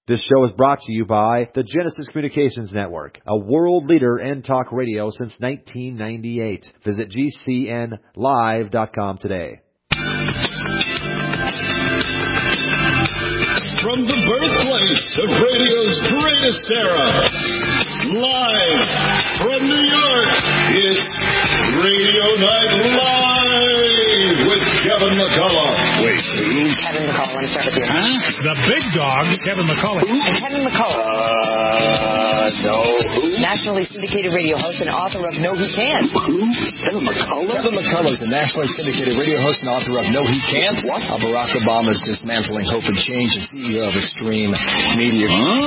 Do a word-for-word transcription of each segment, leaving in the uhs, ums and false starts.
This show is brought to you by the Genesis Communications Network, a world leader in talk radio since nineteen ninety-eight. Visit G C N live dot com today. From the birthplace of radio's greatest era, live from New York, it's Radio Night Live with Kevin McCullough. Wait, who? Kevin McCullough, let me start with you. Huh? The big dog, Kevin McCullough. Who? And Kevin McCullough. Uh, no. Who? Nationally syndicated radio host and author of No He Can't. Who? Kevin McCullough? Kevin McCullough is a nationally syndicated radio host and author of No He Can't. What? Uh, Barack Obama's Dismantling Hope and Change and C E O of Extreme Media.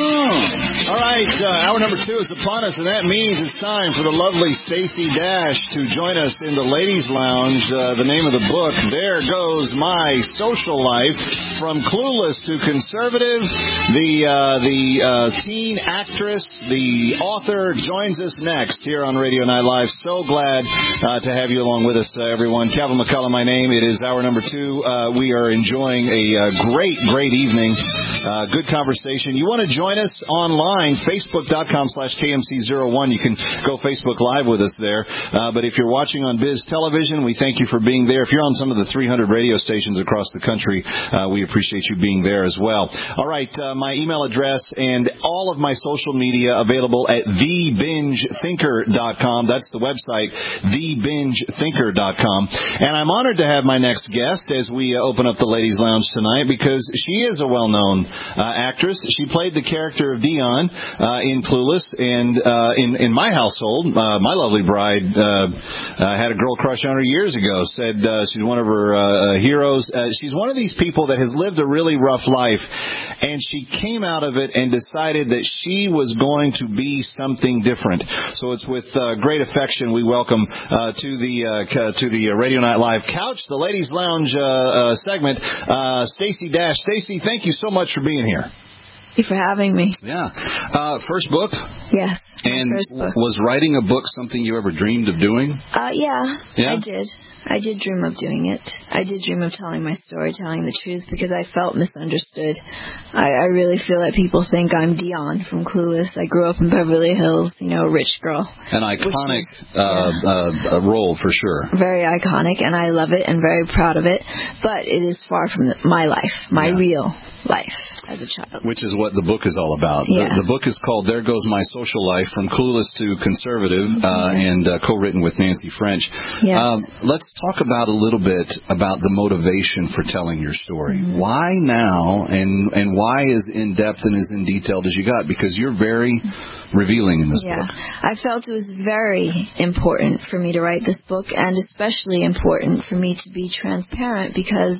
Oh. All right, uh, hour number two is upon us, and that means it's time for the lovely Stacey Dash to join us in the Ladies' Lounge. Uh, the name of the book, There Goes My Social Life, From Clueless to Conservative. The uh, the uh, teen actress, the author, joins us next here on Radio Night Live. So glad uh, to have you along with us, uh, everyone. Kevin McCullough, my name. It is hour number two. Uh, we are enjoying a uh, great, great evening. Uh, good conversation. You want to join us online, facebook.com slash KMC01. You can go Facebook Live with us there. Uh, but if you're watching on Biz Television, we thank you for being there. If you're on some of the three hundred radio stations across the country, uh, we appreciate you being there as well. All right, uh, my email address and all of my social media available at the binge thinker dot com. That's the website, the binge thinker dot com. And I'm honored to have my next guest as we uh, open up the Ladies' Lounge tonight, because she is a well-known uh, actress. She played the character of Dion uh, in Clueless, and uh, in, in my household, uh, my lovely bride uh, uh, had a girl crush on her years ago, said uh, she's one of her uh, heroes. Uh, she's one of these people that has lived a really rough life, and she came out of it and decided that she was going to be something different. So it's with uh, great affection we welcome uh, to the uh, to the Radio Night Live couch, the Ladies' Lounge uh, uh, segment, uh, Stacey Dash. Stacey, thank you so much for being here. Thank you for having me. Yeah. Uh, first book? Yes. And first book. Was writing a book something you ever dreamed of doing? Uh, yeah, yeah, I did. I did dream of doing it. I did dream of telling my story, telling the truth, because I felt misunderstood. I, I really feel that people think I'm Dion from Clueless. I grew up in Beverly Hills, you know, a rich girl. An iconic is, uh, yeah. uh, role, for sure. Very iconic, and I love it and very proud of it. But it is far from the, my life, my yeah. real life as a child. Which is what the book is all about. Yeah. The, the book is called There Goes My Social Life, From Clueless to Conservative, uh, mm-hmm. and uh, co-written with Nancy French. Yes. Um, let's talk about a little bit about the motivation for telling your story. Mm-hmm. Why now, and and why as in-depth and as in detailed as you got? Because you're very revealing in this yeah. book. I felt it was very important for me to write this book, and especially important for me to be transparent, because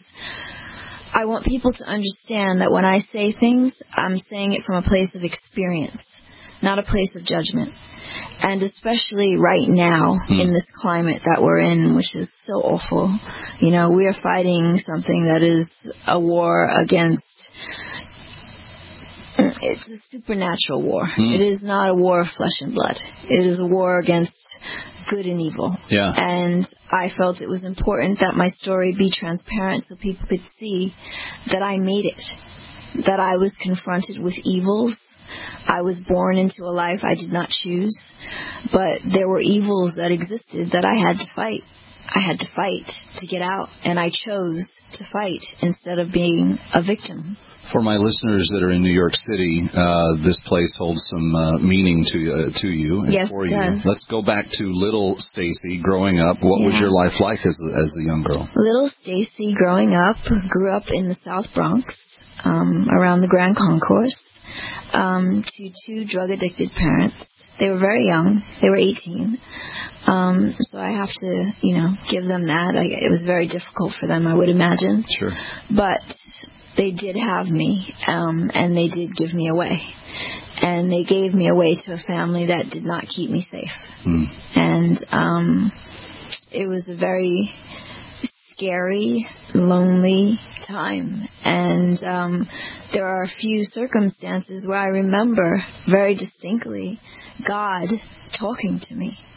I want people to understand that when I say things, I'm saying it from a place of experience, not a place of judgment. And especially right now, mm. in this climate that we're in, which is so awful, you know, we are fighting something that is a war against, it's a supernatural war. Mm. It is not a war of flesh and blood. It is a war against good and evil. Yeah. And I felt it was important that my story be transparent so people could see that I made it, that I was confronted with evils. I was born into a life I did not choose, but there were evils that existed that I had to fight. I had to fight to get out, and I chose to fight instead of being a victim. For my listeners that are in New York City, uh, this place holds some uh, meaning to uh, to you and yes, for it you. does. Let's go back to little Stacey growing up. What yeah. was your life like as a, as a young girl? Little Stacey growing up grew up in the South Bronx, um, around the Grand Concourse, um, to two drug-addicted parents. They were very young. They were eighteen. Um, so I have to, you know, give them that. I, it was very difficult for them, I would imagine. Sure. But they did have me, um, and they did give me away. And they gave me away to a family that did not keep me safe. Mm. And um, it was a very scary, lonely time. And um, there are a few circumstances where I remember very distinctly God talking to me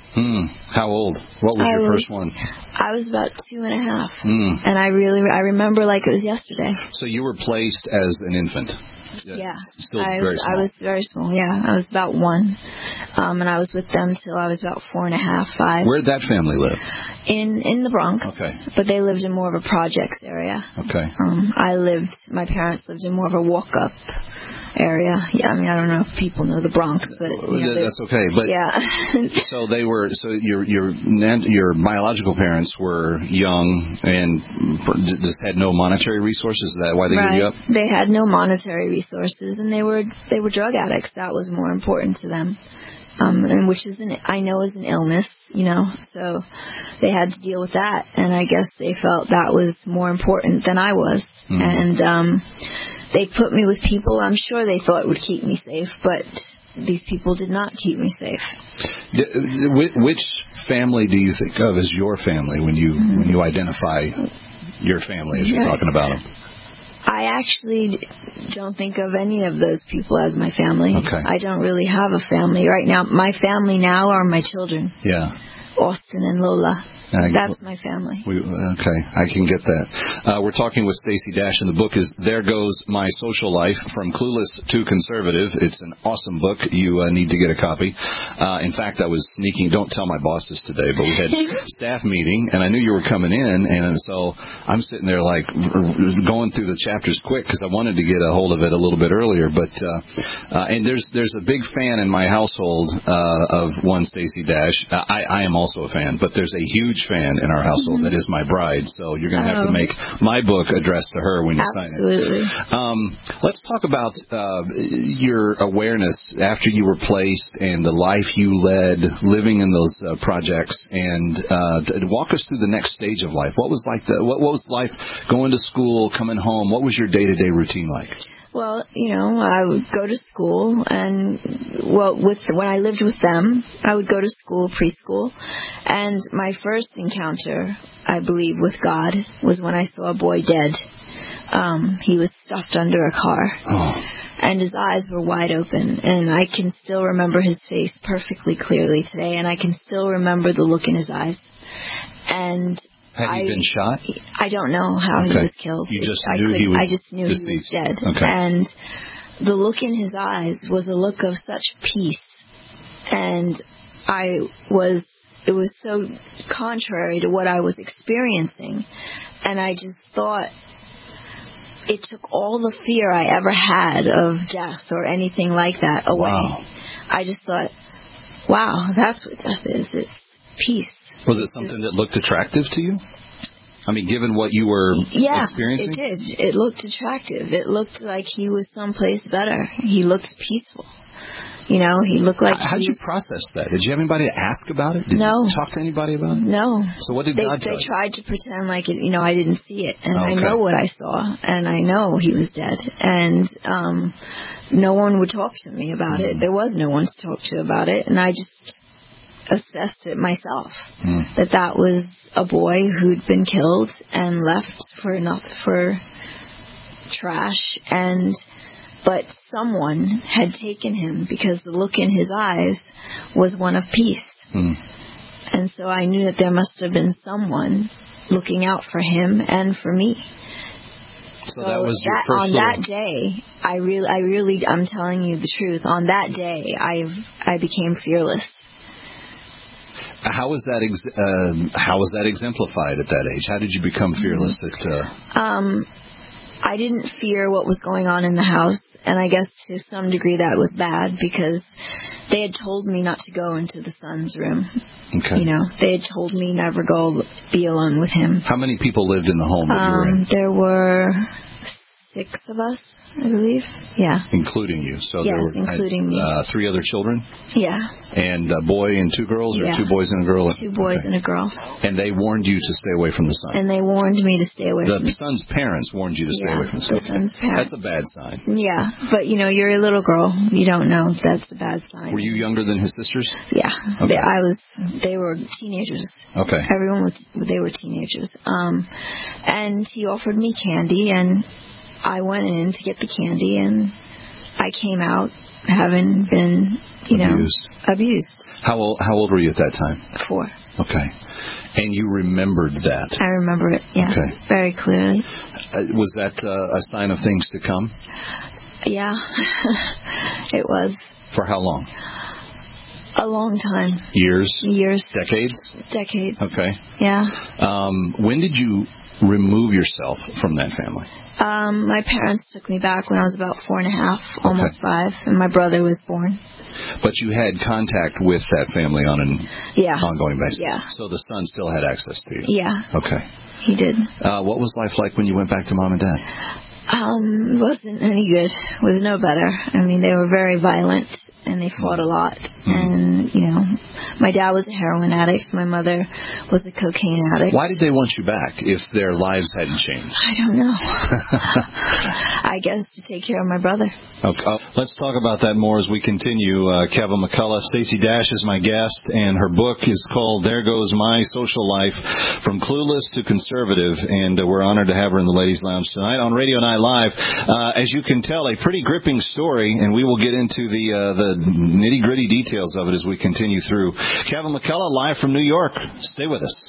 Hmm. How old? What was I your was, first one? I was about two and a half. Mm. And I really, I remember like it was yesterday. So you were placed as an infant? Yeah. Still I, very small. I was very small, yeah. I was about one. Um, and I was with them till I was about four and a half, five. Where'd that family live? In in the Bronx. Okay. But they lived in more of a projects area. Okay. Um, I lived, my parents lived in more of a walk-up area. Yeah, I mean, I don't know if people know the Bronx, but you know, that's okay. But yeah. so they were. So your your your biological parents were young and just had no monetary resources. Is that why they right. gave you up? They had no monetary resources, and they were they were drug addicts. That was more important to them. Um, and which is an, I know is an illness, you know, so they had to deal with that, and I guess they felt that was more important than I was, mm-hmm. and um, they put me with people I'm sure they thought would keep me safe, but these people did not keep me safe. Which family do you think of as your family when you mm-hmm. when you identify your family as you're yeah. talking about them? I actually don't think of any of those people as my family. Okay. I don't really have a family right now. My family now are my children. Yeah. Austin and Lola. I, That's my family. We, okay, I can get that. Uh, we're talking with Stacey Dash, and the book is There Goes My Social Life, From Clueless to Conservative. It's an awesome book. You uh, need to get a copy. Uh, in fact, I was sneaking, don't tell my bosses today, but we had staff meeting, and I knew you were coming in, and so I'm sitting there like going through the chapters quick because I wanted to get a hold of it a little bit earlier. But uh, uh, and there's there's a big fan in my household uh, of one Stacey Dash. Uh, I, I am also a fan, but there's a huge fan in our household that is my bride, so you're going to have oh. to make my book addressed to her when you Absolutely. sign it. Um, let's talk about uh, your awareness after you were placed and the life you led living in those uh, projects, and uh, walk us through the next stage of life. What was like the what, what was life going to school, coming home? What was your day-to-day routine like? Well, you know, I would go to school, and well, with when I lived with them, I would go to school, preschool, and my first encounter, I believe, with God was when I saw a boy dead. Um, he was stuffed under a car, oh. and his eyes were wide open, and I can still remember his face perfectly clearly today, and I can still remember the look in his eyes. And Had he I, been shot? I don't know how okay. he was killed. You just I knew could, he was I just knew deceased. he was dead. Okay. And the look in his eyes was a look of such peace. And I was, it was so contrary to what I was experiencing. And I just thought it took all the fear I ever had of death or anything like that away. Wow. I just thought, wow, that's what death is. It's peace. Was it something that looked attractive to you? I mean, given what you were yeah, experiencing? Yeah, it did. It looked attractive. It looked like he was someplace better. He looked peaceful. You know, he looked like How did you process that? Did you have anybody to ask about it? Did no. you talk to anybody about it? No. So what did they, God tell They you? tried to pretend like, it, you know, I didn't see it. And okay. I know what I saw. And I know he was dead. And um, no one would talk to me about mm. it. There was no one to talk to about it. And I just assessed it myself. Mm. That that was a boy who'd been killed and left for not, for trash. And... But someone had taken him because the look in his eyes was one of peace. Mm. And so I knew that there must have been someone looking out for him and for me. So, so that was your that, first on little... that day, I really, I really, I'm telling you the truth. On that day, I I became fearless. How was that? Ex- uh, how was that exemplified at that age? How did you become fearless? At, uh... Um, I didn't fear what was going on in the house. And I guess to some degree that was bad because they had told me not to go into the son's room. Okay. You know, they had told me never go be alone with him. How many people lived in the home that um, you were in? There were six of us, I believe. Yeah. Including you. So yes, there were including uh, me. Uh, three other children? Yeah. And a boy and two girls, or yeah. two boys and a girl? Two boys okay. and a girl. And they warned you to stay away from the son? And they warned me to stay away the from the son. The son's parents warned you to stay yeah, away from the son? the son's parents. That's a bad sign. Yeah. But, you know, you're a little girl. You don't know. That's a bad sign. Were you younger than his sisters? Yeah. Okay. They, I was, they were teenagers. Okay. Everyone was, they were teenagers. Um, and he offered me candy, and I went in to get the candy, and I came out having been, you abused. know, abused. How old, how old were you at that time? Four. Okay. And you remembered that? I remember it, yeah, okay. very clearly. Uh, was that uh, a sign of things to come? Yeah, it was. For how long? A long time. Years? Years. Decades? Decades. Okay. Yeah. Um, when did you remove yourself from that family? Um, my parents took me back when I was about four and a half, almost okay. five, and my brother was born. But you had contact with that family on an yeah. ongoing basis? Yeah. So the son still had access to you? Yeah. Okay. He did. Uh, what was life like when you went back to mom and dad? Um, wasn't any good. Was no better. I mean, they were very violent, and they fought a lot. Mm-hmm. And, you know, my dad was a heroin addict. My mother was a cocaine addict. Why did they want you back if their lives hadn't changed? I don't know. I guess to take care of my brother. Okay. Uh, let's talk about that more as we continue. Uh, Kevin McCullough, Stacey Dash is my guest, and her book is called There Goes My Social Life, From Clueless to Conservative, and uh, we're honored to have her in the Ladies Lounge tonight on Radio Night Live. Uh, as you can tell, a pretty gripping story, and we will get into the uh, the nitty-gritty details of it as we continue through. Kevin McCullough, live from New York. Stay with us.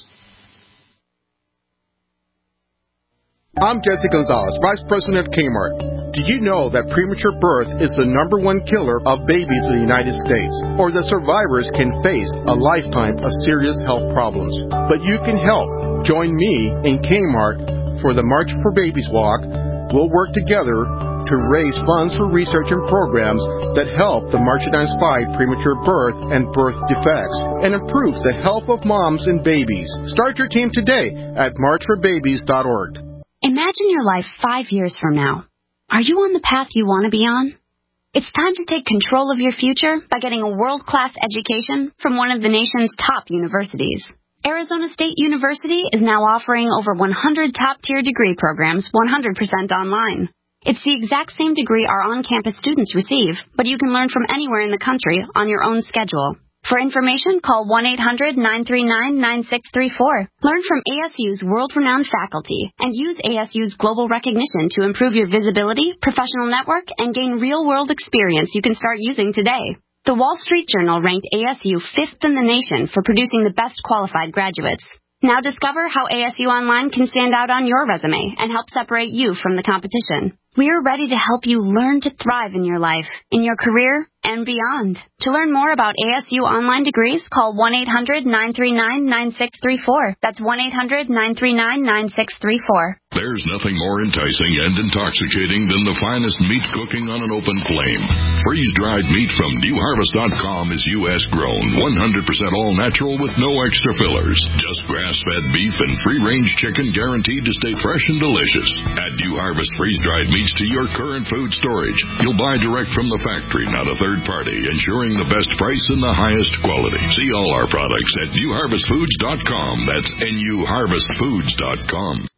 I'm Jesse Gonzalez, Vice President at Kmart. Do you know that premature birth is the number one killer of babies in the United States, or that survivors can face a lifetime of serious health problems? But you can help. Join me in Kmart for the March for Babies Walk. We'll work together to raise funds for research and programs that help the marginalized fight premature birth and birth defects and improve the health of moms and babies. Start your team today at march for babies dot org. Imagine your life five years from now. Are you on the path you want to be on? It's time to take control of your future by getting a world-class education from one of the nation's top universities. Arizona State University is now offering over one hundred top-tier degree programs one hundred percent online. It's the exact same degree our on-campus students receive, but you can learn from anywhere in the country on your own schedule. For information, call one eight hundred nine three nine nine six three four. Learn from A S U's world-renowned faculty and use A S U's global recognition to improve your visibility, professional network, and gain real-world experience you can start using today. The Wall Street Journal ranked A S U fifth in the nation for producing the best qualified graduates. Now discover how A S U Online can stand out on your resume and help separate you from the competition. We're ready to help you learn to thrive in your life, in your career, and beyond. To learn more about A S U online degrees, call one eight hundred nine three nine nine six three four. That's one eight hundred nine three nine nine six three four. There's nothing more enticing and intoxicating than the finest meat cooking on an open flame. Freeze-dried meat from new harvest dot com is U S grown, one hundred percent all-natural with no extra fillers. Just grass-fed beef and free-range chicken guaranteed to stay fresh and delicious. Add New Harvest freeze-dried meats to your current food storage. You'll buy direct from the factory, not a third party, ensuring the best price and the highest quality. See all our products at new harvest foods dot com. That's N U harvest foods dot com.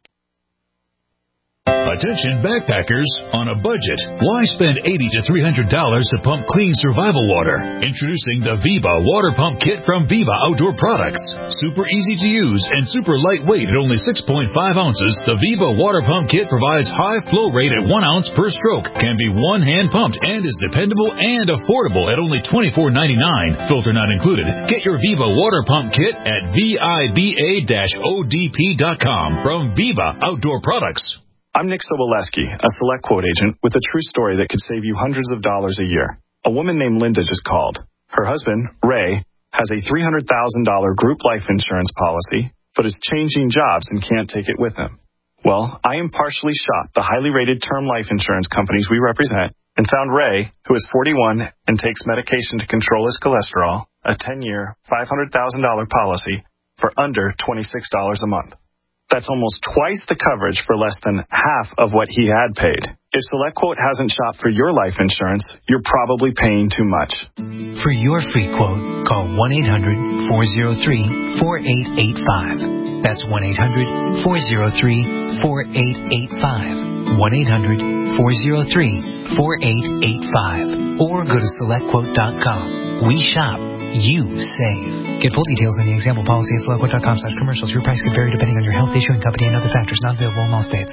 Attention backpackers on a budget. Why spend eighty to three hundred dollars to pump clean survival water? Introducing the Viva Water Pump Kit from Viva Outdoor Products. Super easy to use and super lightweight at only six point five ounces, the Viva Water Pump Kit provides high flow rate at one ounce per stroke, can be one hand pumped, and is dependable and affordable at only twenty-four ninety-nine. Filter not included. Get your Viva Water Pump Kit at viba dash O D P dot com from Viva Outdoor Products. I'm Nick Soboleski, a Select Quote agent with a true story that could save you hundreds of dollars a year. A woman named Linda just called. Her husband, Ray, has a three hundred thousand dollars group life insurance policy, but is changing jobs and can't take it with him. Well, I impartially shot the highly rated term life insurance companies we represent and found Ray, who is forty-one and takes medication to control his cholesterol, a ten-year, five hundred thousand dollars policy for under twenty-six dollars a month. That's almost twice the coverage for less than half of what he had paid. If SelectQuote hasn't shopped for your life insurance, you're probably paying too much. For your free quote, call one eight hundred four oh three four eight eight five. That's one eight hundred four oh three four eight eight five. one eight hundred four oh three four eight eight five. Or go to select quote dot com. We shop. You save. Get full details in the example policy at select quote dot com slash commercials. Your price could vary depending on your health, issuing company, and other factors not available in all states.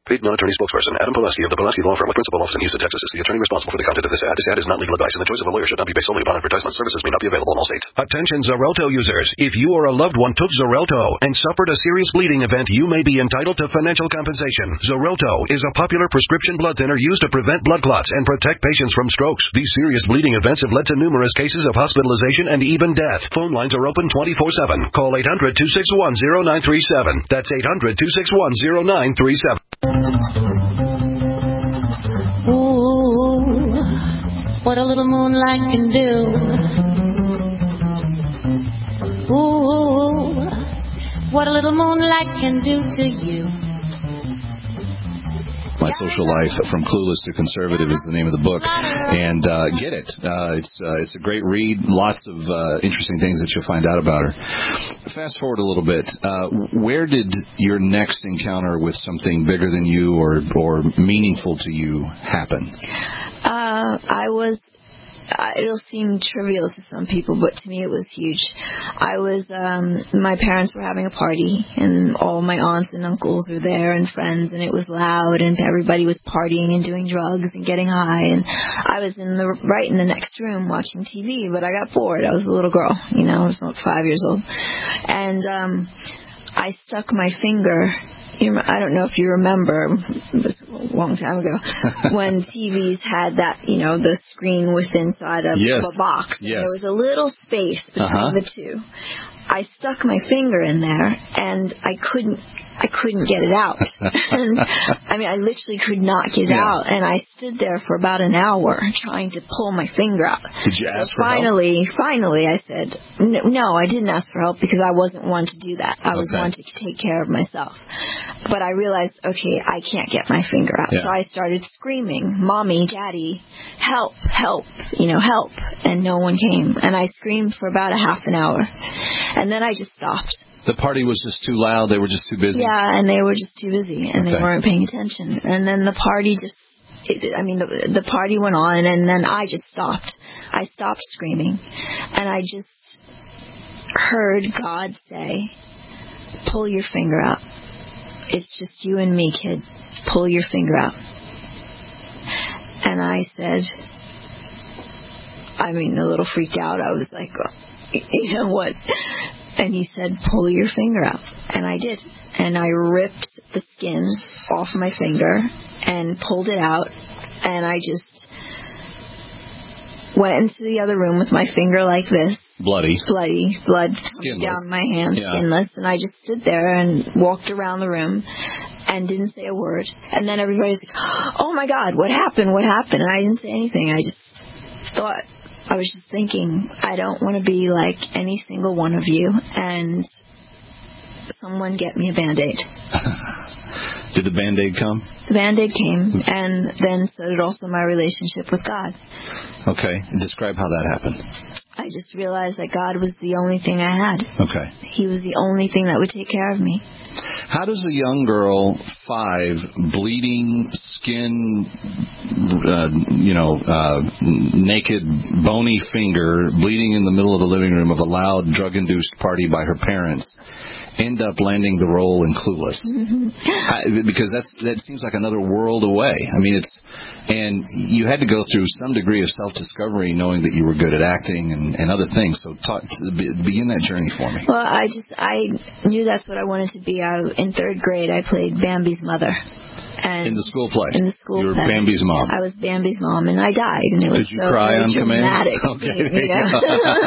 Paid non-attorney spokesperson Adam Pulaski of the Pulaski Law Firm with principal office in Houston, Texas is the attorney responsible for the content of this ad. This ad is not legal advice, and the choice of a lawyer should not be based solely upon advertisement. Services may not be available in all states. Attention Xarelto users. If you or a loved one took Xarelto and suffered a serious bleeding event, you may be entitled to financial compensation. Xarelto is a popular prescription blood thinner used to prevent blood clots and protect patients from strokes. These serious bleeding events have led to numerous cases of hospitalization and even death. Phone lines are open twenty-four seven. Call eight hundred, two six one, zero nine three seven. That's eight hundred, two six one, zero nine three seven. Ooh, what a little moonlight can do. Ooh, what a little moonlight can do to you. My Social Life from Clueless to Conservative is the name of the book, and uh, get it. Uh, it's uh, it's a great read. Lots of uh, interesting things that you'll find out about her. Fast forward a little bit. Uh, where did your next encounter with something bigger than you or or meaningful to you happen? Uh, I was. Uh, it'll seem trivial to some people, but to me it was huge. I was, um, my parents were having a party, and all my aunts and uncles were there, and friends, and it was loud, and everybody was partying and doing drugs and getting high, and I was in the right in the next room watching T V, but I got bored. I was a little girl, you know, I was not five years old, and um, I stuck my finger. I don't know if you remember, it was a long time ago, when T Vs had that, you know, the screen with inside of yes. a box. Yes. There was a little space between uh-huh. the two. I stuck my finger in there, and I couldn't I couldn't get it out. And I mean, I literally could not get it yeah. out, and I stood there for about an hour trying to pull my finger out. Did you ask so for finally, help? Finally, I said, no, I didn't ask for help because I wasn't one to do that. I was okay. one to take care of myself. But I realized, okay, I can't get my finger out. Yeah. So I started screaming, Mommy, Daddy, help, help, you know, help. And no one came. And I screamed for about a half an hour. And then I just stopped. The party was just too loud. They were just too busy. Yeah, and they were just too busy, and okay. they weren't paying attention. And then the party just, it, I mean, the, the party went on, and then I just stopped. I stopped screaming, and I just heard God say, pull your finger out. It's just you and me, kid. Pull your finger out. And I said, I mean, a little freaked out. I was like, you know what? And he said, pull your finger out. And I did. And I ripped the skin off my finger and pulled it out. And I just went into the other room with my finger like this. Bloody. Bloody. Blood coming down my hand, yeah. skinless. And I just stood there and walked around the room and didn't say a word. And then everybody's like, oh, my God, what happened? What happened? And I didn't say anything. I just thought... I was just thinking, I don't want to be like any single one of you, and someone get me a Band-Aid. Did the Band-Aid come? The Band-Aid came, and then so did also my relationship with God. Okay. Describe how that happened. I just realized that God was the only thing I had. Okay. He was the only thing that would take care of me. How does a young girl, five, bleeding, skin, uh, you know, uh, naked, bony finger, bleeding in the middle of the living room of a loud, drug-induced party by her parents, end up landing the role in Clueless? Mm-hmm. I, because that's that seems like another world away. I mean, it's and you had to go through some degree of self-discovery, knowing that you were good at acting and, and other things. So, talk, begin that journey for me. Well, I just I knew that's what I wanted to be. I, in third grade, I played Bambi's mother. And in the school play? In the school you were play. Bambi's mom. I was Bambi's mom, and I died. And it was Did you so cry on dramatic. command? Okay. You know?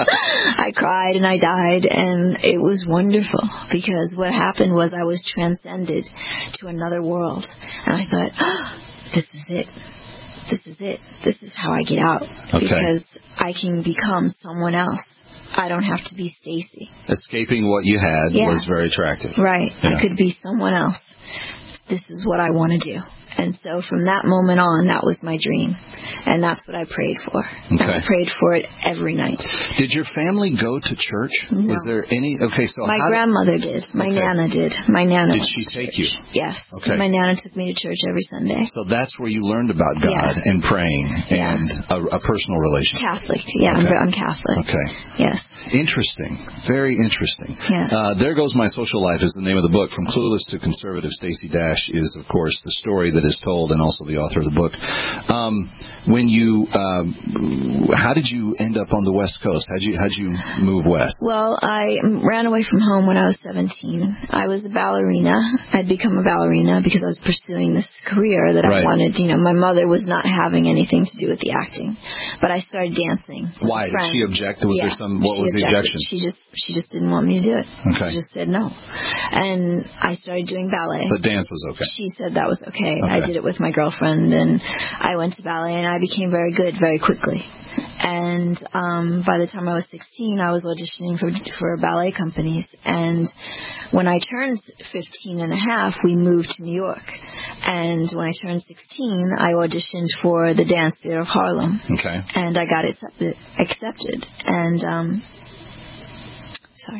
I cried and I died, and it was wonderful because what happened was I was transcended to another world. And I thought, oh, this is it. This is it. This is how I get out. Okay. Because I can become someone else. I don't have to be Stacy. Escaping what you had yeah. was very attractive. Right. Yeah. I could be someone else. This is what I want to do. And so from that moment on, that was my dream. And that's what I prayed for. Okay. And I prayed for it every night. Did your family go to church? No. Was there any? Okay, so my how grandmother did. My okay. Nana did. My Nana Did she take you? Yes. Okay. My Nana took me to church every Sunday. So that's where you learned about God yeah. and praying yeah. and a, a personal relationship. Catholic. Yeah, okay. I'm, I'm Catholic. Okay. Yes. Interesting. Very interesting. Yeah. Uh, There Goes My Social Life is the name of the book. From Clueless to Conservative, Stacey Dash is, of course, the story that is told and also the author of the book. Um, when you, um, how did you end up on the West Coast? How'd you, how'd you move west? Well, I ran away from home when I was seventeen. I was a ballerina. I'd become a ballerina because I was pursuing this career that Right. I wanted. You know, my mother was not having anything to do with the acting, but I started dancing. with Why? Did friends. she object? Was Yeah, there some, what she was the objected. objection? She just, she just didn't want me to do it. Okay. She just said no. And I started doing ballet. But dance was okay. She said that was okay. Okay. I did it with my girlfriend, and I went to ballet, and I became very good very quickly. And um, by the time I was sixteen, I was auditioning for for ballet companies. And when I turned fifteen and a half, we moved to New York. And when I turned sixteen, I auditioned for the Dance Theater of Harlem. Okay. And I got accepted. accepted. And, um, sorry.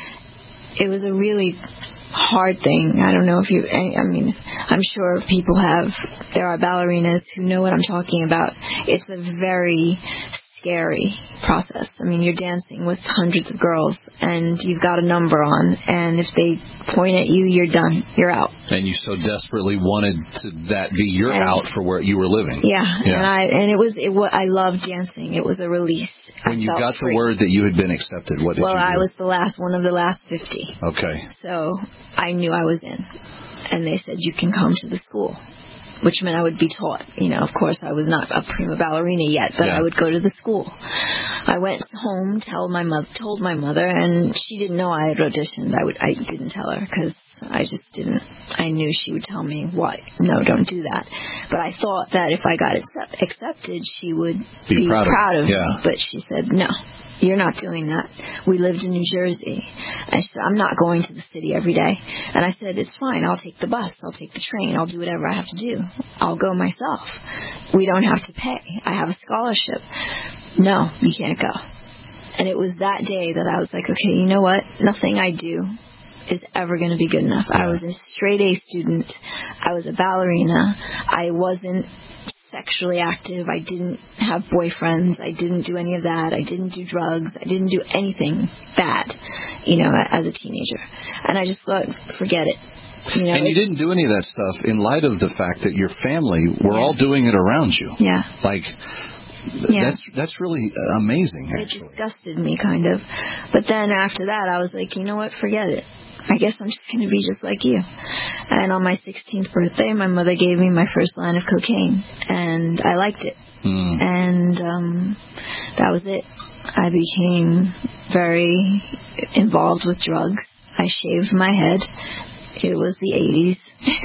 It was a really hard thing. I don't know if you, I, I mean, I'm sure people have, there are ballerinas who know what I'm talking about. It's a very scary process. I mean, you're dancing with hundreds of girls, and you've got a number on, and if they point at you, you're done. You're out. And you so desperately wanted to, that be your And- out for where you were living. Yeah, Yeah. and I and it was it was I loved dancing. It was a release. When I you felt got free. the word that you had been accepted, what did well, you do? I was the last one of the last fifty. Okay. So I knew I was in. And they said, you can come to the school, which meant I would be taught. You know, of course, I was not a prima ballerina yet, but Yeah. I would go to the school. I went home, tell my mother, told my mother, and she didn't know I had auditioned. I would, I didn't tell her because I just didn't. I knew she would tell me, "What? No, don't do that." But I thought that if I got accept, accepted, she would Be be, proud of proud it, of me. yeah. But she said, "No, you're not doing that." We lived in New Jersey. And she said, "I'm not going to the city every day." And I said, "It's fine. I'll take the bus. I'll take the train. I'll do whatever I have to do. I'll go myself. We don't have to pay. I have a scholarship." "No, you can't go." And it was that day that I was like, okay, you know what? Nothing I do is ever going to be good enough. I was a straight A student. I was a ballerina. I wasn't sexually active. I didn't have boyfriends. I didn't do any of that. I didn't do drugs. I didn't do anything bad, you know, as a teenager. And I just thought, forget it. You know, and you didn't do any of that stuff in light of the fact that your family were all doing it around you. Yeah. Like, Yeah. that's that's really amazing, actually. It disgusted me, kind of. But then after that, I was like, you know what? Forget it. I guess I'm just going to be just like you. And on my sixteenth birthday, my mother gave me my first line of cocaine, and I liked it. Mm. And um, that was it. I became very involved with drugs. I shaved my head. It was the eighties.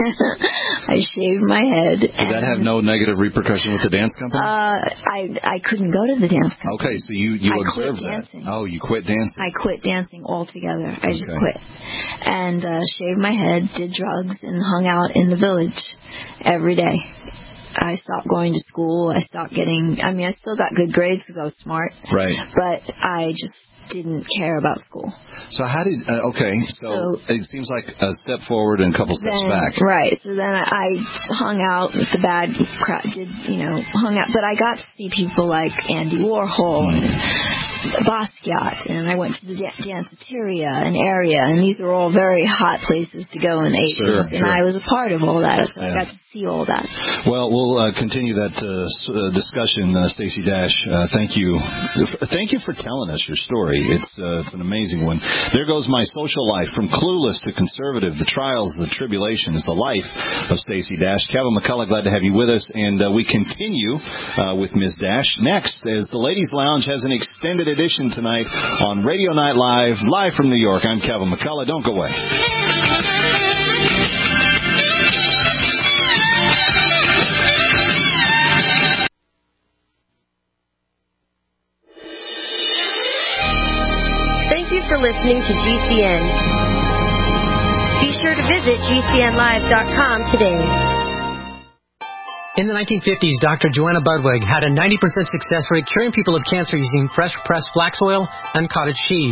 I shaved my head. Did that have no negative repercussion with the dance company? Uh, I I couldn't go to the dance company. Okay, so you, you I observed quit that. dancing. Oh, you quit dancing. I quit dancing altogether. I just Okay. quit. And uh, shaved my head, did drugs, and hung out in the village every day. I stopped going to school. I stopped getting, I mean, I still got good grades because I was smart. Right. But I just didn't care about school. So how did, uh, okay, so, So- it seems like a step forward and a couple steps Then- back. Right. So then I hung out with the bad crowd, did, you know, hung out. But I got to see people like Andy Warhol and Basquiat, and I went to the da- Danceteria and Area, and these are all very hot places to go in the eighties. Sure, and sure. I was a part of all that, so Yeah. I got to see all that. Well, we'll uh, continue that uh, s- uh, discussion, uh, Stacey Dash. Uh, thank you, thank you for telling us your story. It's uh, it's an amazing one. There goes my social life, from clueless to conservative, the trials, the tribulations, the life of Stacey Dash. Kevin McCullough, glad to have you with us, and uh, we continue uh, with Miz Dash next, as the Ladies Lounge has an extended edition tonight on Radio Night Live, live from New York. I'm Kevin McCullough. Don't go away. Thank you for listening to G C N. Be sure to visit G C N live dot com today. In the nineteen fifties, Doctor Joanna Budwig had a ninety percent success rate curing people of cancer using fresh pressed flax oil and cottage cheese.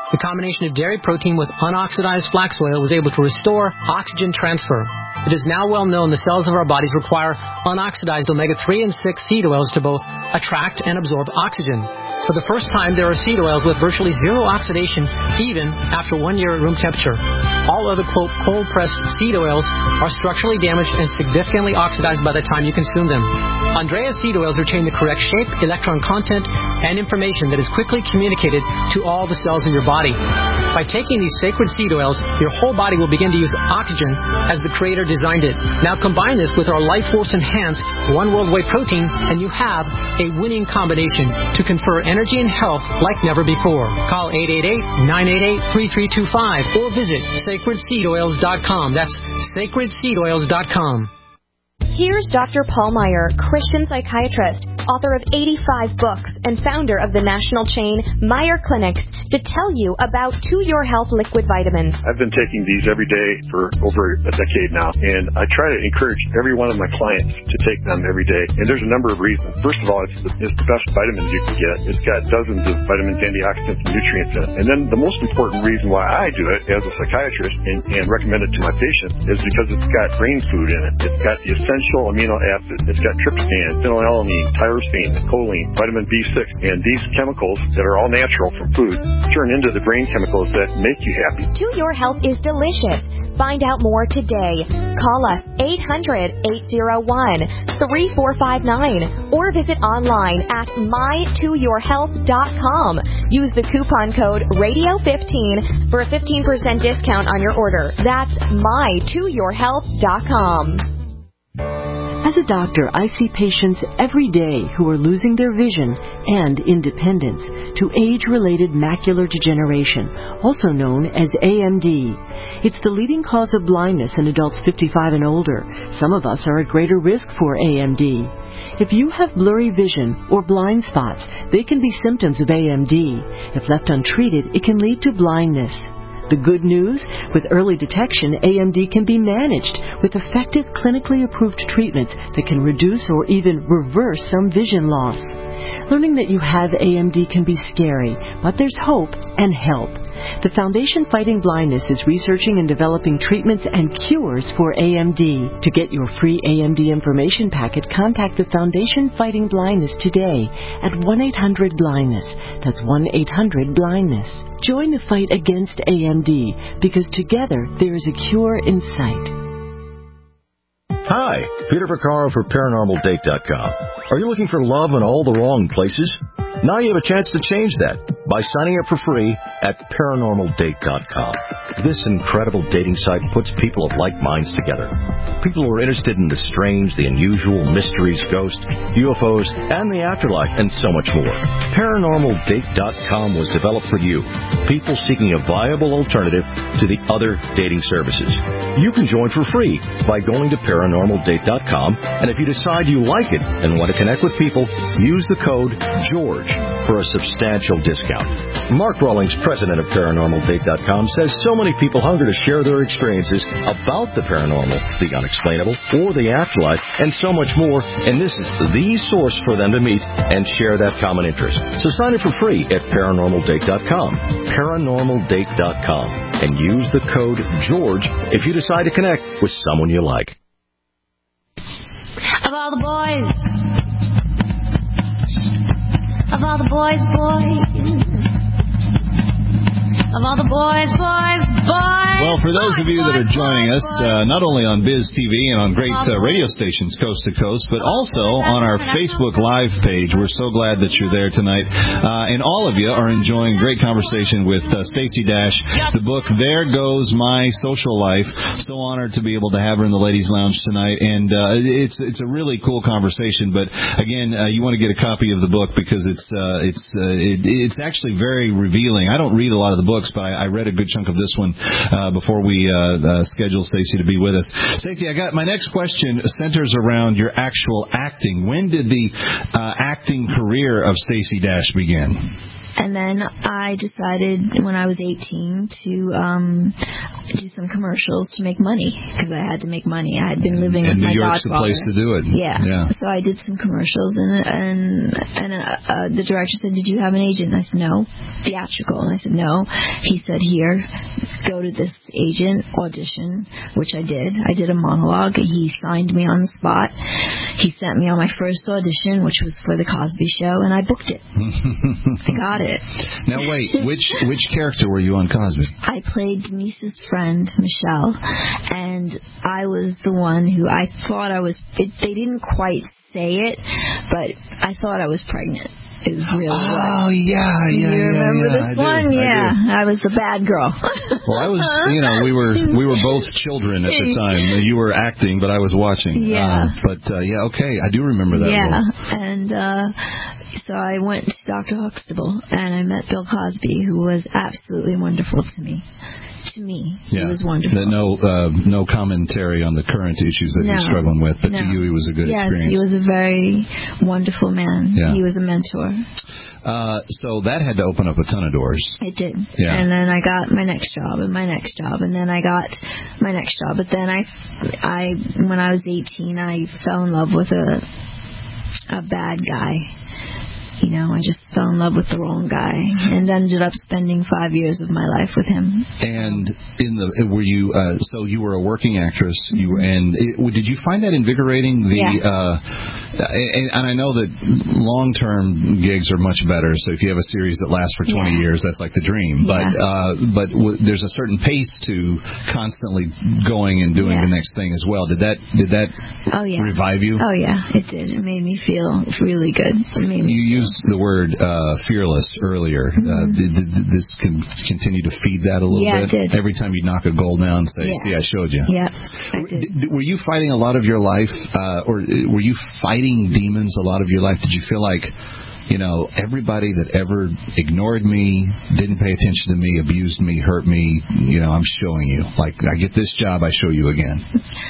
The combination of dairy protein with unoxidized flax oil was able to restore oxygen transfer. It is now well known the cells of our bodies require unoxidized omega three and six seed oils to both attract and absorb oxygen. For the first time, there are seed oils with virtually zero oxidation even after one year at room temperature. All other, quote, cold-pressed seed oils are structurally damaged and significantly oxidized by the time you consume them. Andrea seed oils retain the correct shape, electron content, and information that is quickly communicated to all the cells in your body. By taking these sacred seed oils, your whole body will begin to use oxygen as the Creator designed it. Now combine this with our Life Force Enhanced One World Whey Protein, and you have a winning combination to confer energy and health like never before. Call eight eight eight, nine eight eight, three three two five or visit sacred seed oils dot com. That's sacred seed oils dot com. Here's Doctor Paul Meyer, Christian psychiatrist, author of eighty-five books, and founder of the national chain Meyer Clinics, to tell you about To Your Health liquid vitamins. I've been taking these every day for over a decade now, and I try to encourage every one of my clients to take them every day. And there's a number of reasons. First of all, it's the, it's the best vitamins you can get. It's got dozens of vitamins, antioxidants, and nutrients in it. And then the most important reason why I do it as a psychiatrist and, and recommend it to my patients is because it's got brain food in it. It's got the essential amino acids. It's got tryptophan, phenylalanine, tyrosine, choline, vitamin B six, and these chemicals that are all natural from food turn into the brain chemicals that make you happy. To Your Health is delicious. Find out more today. Call us eight hundred, eight oh one, three four five nine or visit online at my to your health dot com. Use the coupon code radio fifteen for a fifteen percent discount on your order. That's my to your health dot com. As a doctor, I see patients every day who are losing their vision and independence to age-related macular degeneration, also known as A M D. It's the leading cause of blindness in adults fifty-five and older. Some of us are at greater risk for A M D. If you have blurry vision or blind spots, they can be symptoms of A M D. If left untreated, it can lead to blindness. The good news, with early detection, A M D can be managed with effective clinically approved treatments that can reduce or even reverse some vision loss. Learning that you have A M D can be scary, but there's hope and help. The Foundation Fighting Blindness is researching and developing treatments and cures for A M D. To get your free A M D information packet, contact the Foundation Fighting Blindness today at one eight hundred blindness. That's one eight hundred blindness. Join the fight against A M D, because together there is a cure in sight. Hi, Peter Vaccaro for Paranormal Date dot com. Are you looking for love in all the wrong places? Now you have a chance to change that by signing up for free at Paranormal Date dot com. This incredible dating site puts people of like minds together. People who are interested in the strange, the unusual, mysteries, ghosts, U F Os, and the afterlife, and so much more. Paranormal Date dot com was developed for you, people seeking a viable alternative to the other dating services. You can join for free by going to Paranormal Date dot com, and if you decide you like it and want to connect with people, use the code GEORGE for a substantial discount. Mark Rawlings, president of Paranormal Date dot com, says so many people hunger to share their experiences about the paranormal, the unexplainable, or the afterlife, and so much more, and this is the source for them to meet and share that common interest. So sign up for free at Paranormal Date dot com, Paranormal Date dot com, and use the code GEORGE if you decide to connect with someone you like. Of all the boys, of all the boys, boys, of all the boys, boys, boys. Well, for those of you that are joining us, uh, not only on Biz T V and on great uh, radio stations coast to coast, but also on our Facebook Live page. We're so glad that you're there tonight. Uh, and all of you are enjoying great conversation with uh, Stacey Dash, the book, There Goes My Social Life. So honored to be able to have her in the Ladies Lounge tonight. And uh, it's it's a really cool conversation. But, again, uh, you want to get a copy of the book because it's, uh, it's, uh, it, it's actually very revealing. I don't read a lot of the books, but I, I read a good chunk of this one uh, uh, before we uh, uh, schedule Stacey to be with us. Stacey, I got my next question centers around your actual acting. When did the uh, acting career of Stacey Dash begin? And then I decided when I was eighteen to um, do some commercials to make money because I had to make money. I had been living and with New my York's the godfather. place to do it. Yeah. yeah. So I did some commercials, and and and uh, uh, the director said, "Did you have an agent?" And I said, "No." Theatrical, and I said, "No." He said, "Here, go to this agent, audition," which I did. I did a monologue. He signed me on the spot. He sent me on my first audition, which was for the Cosby Show, and I booked it. I got it. Now wait, which which character were you on Cosby? I played Denise's friend, Michelle, and I was the one who I thought I was, it, they didn't quite say it, but I thought I was pregnant. It was really Oh, what. yeah, yeah, You yeah, remember yeah, this I one? do, I yeah, do. I, was the bad girl. Well, I was, you know, we were we were both children at the time. You were acting, but I was watching. Yeah. Uh, but, uh, yeah, okay, I do remember that Yeah, role. and uh, so I went to Doctor Huxtable, and I met Bill Cosby, who was absolutely wonderful to me. To me, Yeah. he was wonderful. No, uh, no commentary on the current issues that No. he's struggling with, but No. to you, he was a good yes, experience. he was a very wonderful man. Yeah. He was a mentor. Uh, so that had to open up a ton of doors. It did. Yeah. And then I got my next job and my next job and then I got my next job. But then I, I when I was eighteen, I fell in love with a a bad guy. You know, I just fell in love with the wrong guy and ended up spending five years of my life with him. And in the were you uh, so you were a working actress, you and it, did you find that invigorating? The Yeah. uh, and, and I know that long term gigs are much better. So if you have a series that lasts for twenty Yeah. years, that's like the dream. But Yeah. uh, but w- there's a certain pace to constantly going and doing Yeah. the next thing as well. Did that did that Oh yeah. revive you? Oh yeah, it did. It made me feel really good. It made me You used the word uh, fearless earlier. Mm-hmm. Uh, did, did, did this con- continue to feed that a little Yeah, bit? it did. Every time you knock a goal down, say, Yeah. "See, I showed you." Yeah, I did. D- Were you fighting a lot of your life, uh, or uh, were you fighting demons a lot of your life? Did you feel like, you know, everybody that ever ignored me, didn't pay attention to me, abused me, hurt me, you know, I'm showing you. Like, I get this job, I show you again.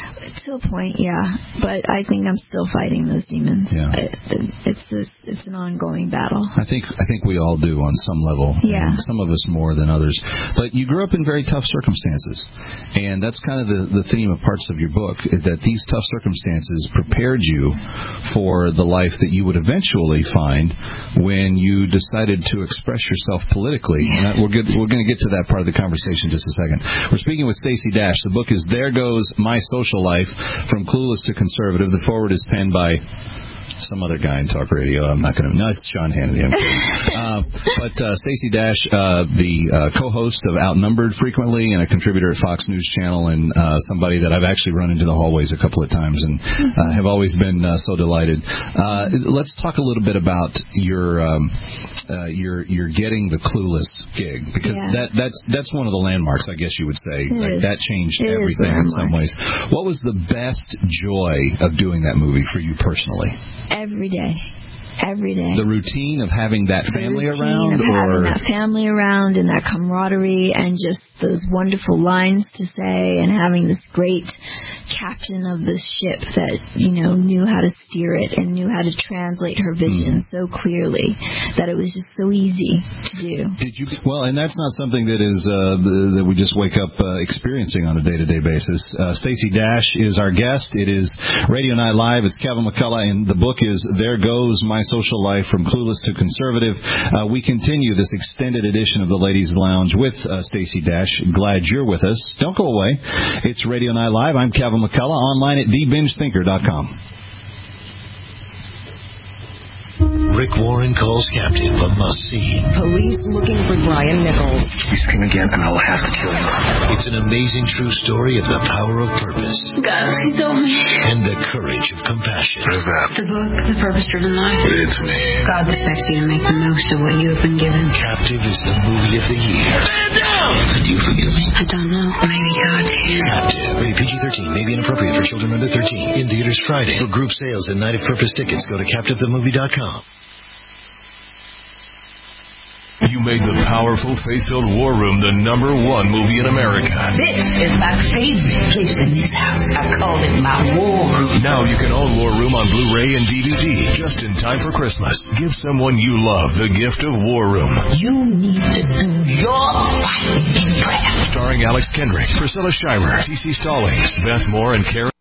To a point, yeah. But I think I'm still fighting those demons. Yeah. It, it's just, it's an ongoing battle. I think I think we all do on some level. Yeah. And some of us more than others. But you grew up in very tough circumstances. And that's kind of the, the theme of parts of your book, that these tough circumstances prepared you for the life that you would eventually find when you decided to express yourself politically. And that, we're good, we're going to get to that part of the conversation in just a second. We're speaking with Stacey Dash. The book is There Goes My Social Life, From Clueless to Conservative. The foreword is penned by some other guy in talk radio. I'm not going to. No, it's Sean Hannity. I'm kidding. uh, but uh, Stacey Dash, uh, the uh, co-host of Outnumbered frequently and a contributor at Fox News Channel, and uh, somebody that I've actually run into the hallways a couple of times and uh, have always been uh, so delighted. Uh, let's talk a little bit about your um, uh, your your getting the Clueless gig, because Yeah. that that's that's one of the landmarks, I guess you would say. It Like, is. that changed It is everything in some landmark. ways. What was the best joy of doing that movie for you personally? Every day. Every day. The routine of having that family routine around, of having or that family around and that camaraderie and just those wonderful lines to say and having this great captain of the ship that, you know, knew how to steer it and knew how to translate her vision Mm. so clearly that it was just so easy to do. Did you? Well, and that's not something that is uh, that we just wake up uh, experiencing on a day-to-day basis. Uh, Stacey Dash is our guest. It is Radio Night Live. It's Kevin McCullough, and the book is There Goes My Social Life, From Clueless to Conservative. Uh, we continue this extended edition of the Ladies Lounge with uh, Stacey Dash. Glad you're with us. Don't go away. It's Radio Night Live. I'm Kevin McCullough, online at the binge thinker dot com. Rick Warren calls captive a must-see. Police looking for Brian Nichols. You scream again, and I will have to kill you. It's an amazing true story of the power of purpose God, he told me. and the courage of compassion. What is that? The book, The Purpose-Driven Life. Read it to me. God expects you to make the most of what you have been given. Captive is the movie of the year. Stand down! Do you forgive me? I don't know. Maybe God can. Captive. Rated P G thirteen. May be inappropriate for children under thirteen. In theaters Friday. For group sales and Night of Purpose tickets, go to captive the movie dot com. You made the powerful, faith-filled War Room the number one movie in America. This is my favorite place in this house. I call it my War Room. Now you can own War Room on Blu-ray and D V D just in time for Christmas. Give someone you love the gift of War Room. You need to do your fighting in prayer. Starring Alex Kendrick, Priscilla Shirer, T C Stallings, Beth Moore, and Karen.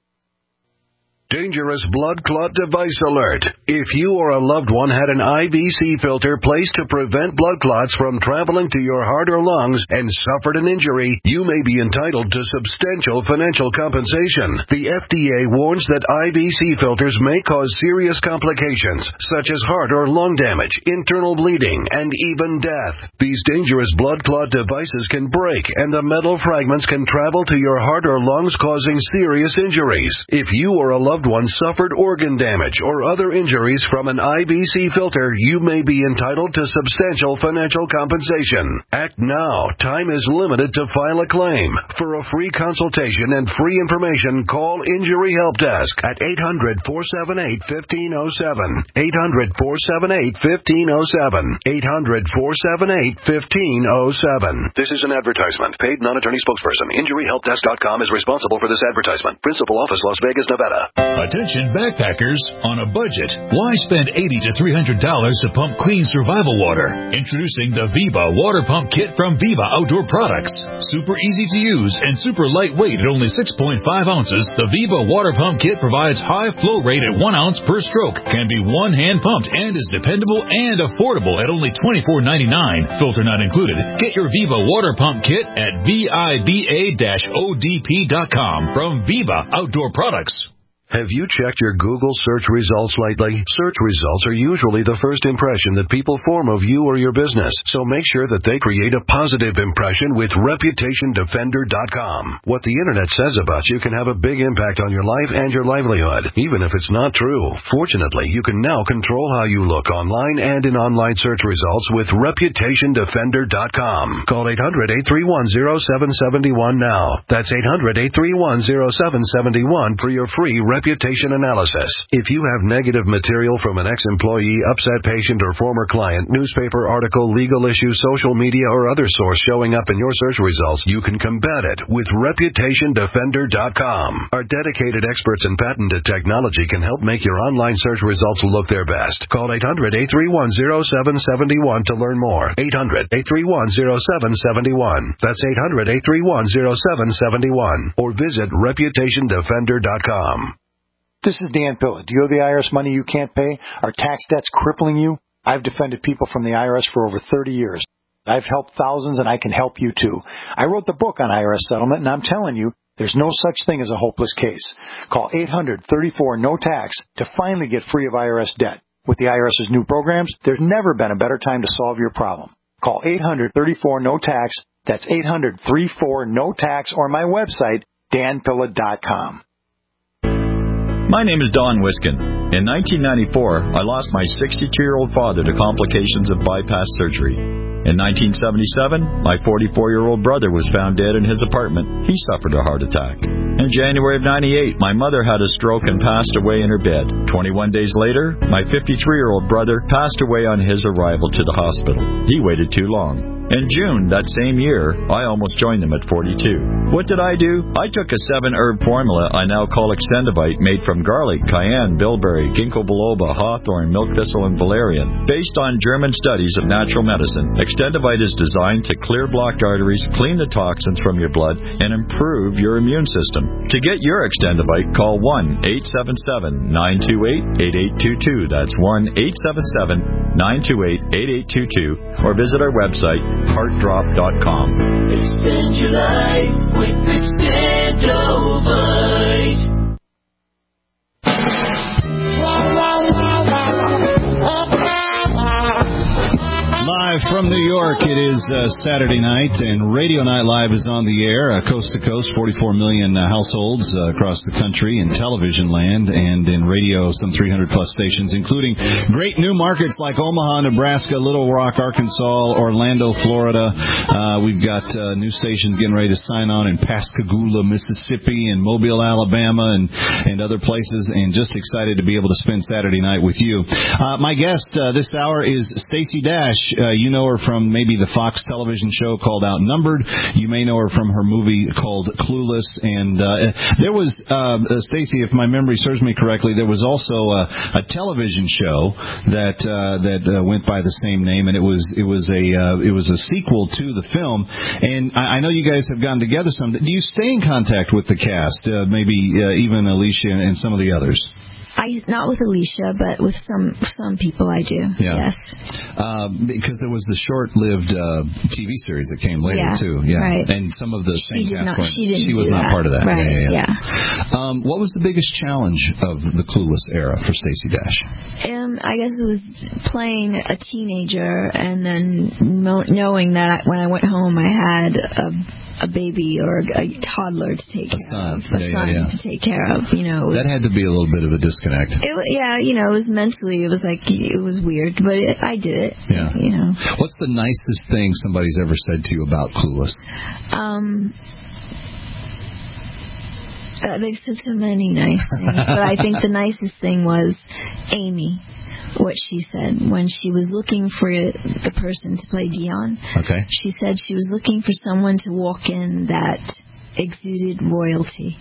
Dangerous blood clot device alert. If you or a loved one had an I V C filter placed to prevent blood clots from traveling to your heart or lungs and suffered an injury, you may be entitled to substantial financial compensation. The F D A warns that I V C filters may cause serious complications, such as heart or lung damage, internal bleeding, and even death. These dangerous blood clot devices can break, and the metal fragments can travel to your heart or lungs, causing serious injuries. If you or a loved one suffered organ damage or other injuries from an I V C filter, you may be entitled to substantial financial compensation. Act now. Time is limited to file a claim. For a free consultation and free information, call Injury Help Desk at eight hundred, four seven eight, one five zero seven. eight hundred, four seven eight, one five zero seven. eight hundred, four seven eight, one five zero seven. This is an advertisement. Paid non-attorney spokesperson. Injury Help Desk dot com is responsible for this advertisement. Principal office, Las Vegas, Nevada. Attention backpackers, on a budget. Why spend eighty to three hundred dollars to pump clean survival water? Introducing the Viva Water Pump Kit from Viva Outdoor Products. Super easy to use and super lightweight at only six point five ounces, the Viva Water Pump Kit provides high flow rate at one ounce per stroke, can be one hand pumped, and is dependable and affordable at only twenty-four ninety-nine. Filter not included. Get your Viva Water Pump Kit at viva dash O D P dot com from Viva Outdoor Products. Have you checked your Google search results lately? Search results are usually the first impression that people form of you or your business, so make sure that they create a positive impression with reputation defender dot com. What the Internet says about you can have a big impact on your life and your livelihood, even if it's not true. Fortunately, you can now control how you look online and in online search results with reputation defender dot com. Call eight hundred, eight three one, zero seven seven one now. That's eight hundred, eight three one, zero seven seven one for your free reputation analysis. If you have negative material from an ex-employee, upset patient, or former client, newspaper article, legal issue, social media, or other source showing up in your search results, you can combat it with reputation defender dot com. Our dedicated experts in patented technology can help make your online search results look their best. Call eight hundred, eight three one, zero seven seven one to learn more. eight hundred, eight three one, zero seven seven one. That's eight hundred, eight three one, zero seven seven one. Or visit reputation defender dot com. This is Dan Pilla. Do you owe the I R S money you can't pay? Are tax debts crippling you? I've defended people from the I R S for over thirty years. I've helped thousands, and I can help you too. I wrote the book on I R S settlement, and I'm telling you, there's no such thing as a hopeless case. Call eight hundred, thirty-four, no tax to finally get free of I R S debt. With the IRS's new programs, there's never been a better time to solve your problem. Call eight hundred, thirty-four, no tax. That's eight hundred, thirty-four, no tax, or my website, dan pilla dot com. My name is Don Wiskin. In nineteen ninety-four, I lost my sixty-two-year-old father to complications of bypass surgery. In nineteen seventy-seven, my forty-four-year-old brother was found dead in his apartment. He suffered a heart attack. In January of ninety-eight, my mother had a stroke and passed away in her bed. twenty-one days later, my fifty-three-year-old brother passed away on his arrival to the hospital. He waited too long. In June that same year, I almost joined them at forty-two. What did I do? I took a seven-herb formula I now call Extendivite, made from garlic, cayenne, bilberry, ginkgo biloba, hawthorn, milk thistle, and valerian. Based on German studies of natural medicine, Extendivite is designed to clear blocked arteries, clean the toxins from your blood, and improve your immune system. To get your Extendivite, call one eight seven seven, nine two eight, eight eight two two. That's one eight seven seven, nine two eight, eight eight two two. Or visit our website, heart drop dot com. Extend your life with Extendovite. Live from New York, it is uh, Saturday night, and Radio Night Live is on the air, uh, coast to coast, forty-four million uh, households uh, across the country in television land, and in radio, some three hundred plus stations, including great new markets like Omaha, Nebraska, Little Rock, Arkansas, Orlando, Florida. Uh, we've got uh, new stations getting ready to sign on in Pascagoula, Mississippi, and Mobile, Alabama, and, and other places, and just excited to be able to spend Saturday night with you. Uh, my guest uh, this hour is Stacey Dash. Uh, you know her from maybe the Fox television show called Outnumbered. You may know her from her movie called Clueless. And uh, there was, uh, Stacey, if my memory serves me correctly, there was also a, a television show that uh, that uh, went by the same name, and it was it was a uh, it was a sequel to the film. And I, I know you guys have gotten together some. Do you stay in contact with the cast? Uh, maybe uh, even Alicia and, and some of the others. I not with Alicia, but with some some people I do. Yeah. Yes. Uh, because there was the short-lived uh, T V series that came later yeah, too. Yeah. Right. And some of the same she did cast not, She didn't. She was do not that. part of that. Right. Yeah. yeah, yeah. yeah. Um, what was the biggest challenge of the Clueless era for Stacey Dash? Um, I guess it was playing a teenager and then mo- knowing that when I went home I had a a baby or a toddler to take a care son. of, a yeah, son yeah, yeah. to take care of. You know, that had to be a little bit of a disconnect. It, yeah, you know, it was mentally, it was like it was weird, but it, I did it. Yeah. You know. What's the nicest thing somebody's ever said to you about Clueless? Um. Uh, they've said so many nice things, but I think the nicest thing was Amy. What she said when she was looking for the person to play Dion. Okay. She said she was looking for someone to walk in that exuded royalty.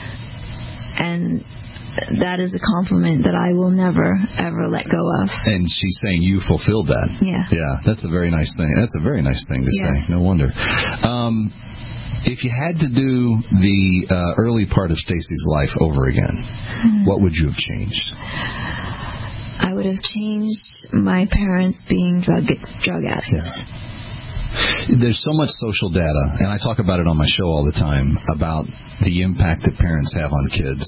And that is a compliment that I will never, ever let go of. And she's saying you fulfilled that. Yeah. Yeah, that's a very nice thing. That's a very nice thing to yeah. say. No wonder. Um, if you had to do the uh, early part of Stacey's life over again, mm-hmm. what would you have changed? I would have changed my parents being drug drug addicts. Yeah. There's so much social data, and I talk about it on my show all the time, about the impact that parents have on kids.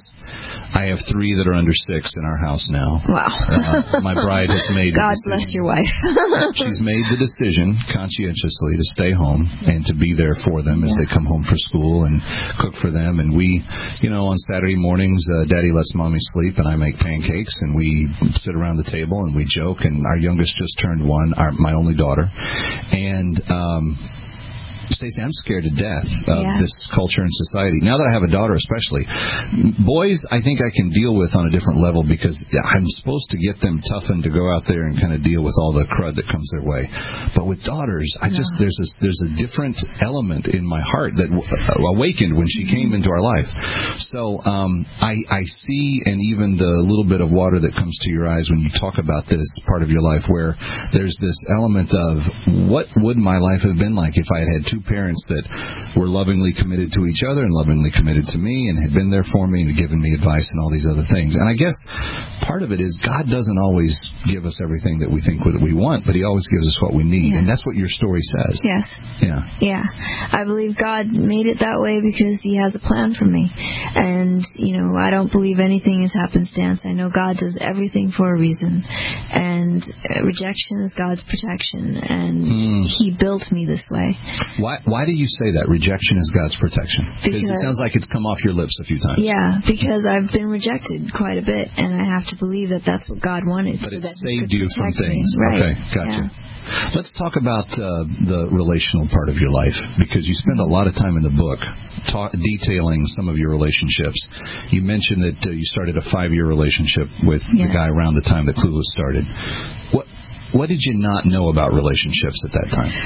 I have three that are under six in our house now. Wow. Uh, my bride has made God the bless your wife. She's made the decision conscientiously to stay home and to be there for them as yeah. they come home from school and cook for them. And we, you know, on Saturday mornings, uh, Daddy lets Mommy sleep and I make pancakes and we sit around the table and we joke. And our youngest just turned one, our, my only daughter. And, um, Stacey, I'm scared to death of yeah. this culture and society. Now that I have a daughter especially, boys I think I can deal with on a different level because I'm supposed to get them toughened to go out there and kind of deal with all the crud that comes their way. But with daughters, I just yeah. there's a, there's a different element in my heart that w- awakened when she came into our life. So um, I, I see, and even the little bit of water that comes to your eyes when you talk about this part of your life where there's this element of what would my life have been like if I had had two parents that were lovingly committed to each other and lovingly committed to me and had been there for me and had given me advice and all these other things. And I guess part of it is God doesn't always give us everything that we think that we want, but He always gives us what we need. Yeah. And that's what your story says. Yes. Yeah. Yeah. I believe God made it that way because He has a plan for me. And, you know, I don't believe anything is happenstance. I know God does everything for a reason. And rejection is God's protection. And mm. He built me this way. Why Why do you say that? Rejection is God's protection? Because it sounds like it's come off your lips a few times. Yeah, because I've been rejected quite a bit, and I have to believe that that's what God wanted. But so it that saved you from things. Me. Right. Okay, gotcha. Yeah. Let's talk about uh, the relational part of your life, because you spend a lot of time in the book ta- detailing some of your relationships. You mentioned that uh, you started a five-year relationship with yeah. the guy around the time that Clueless started. What What did you not know about relationships at that time?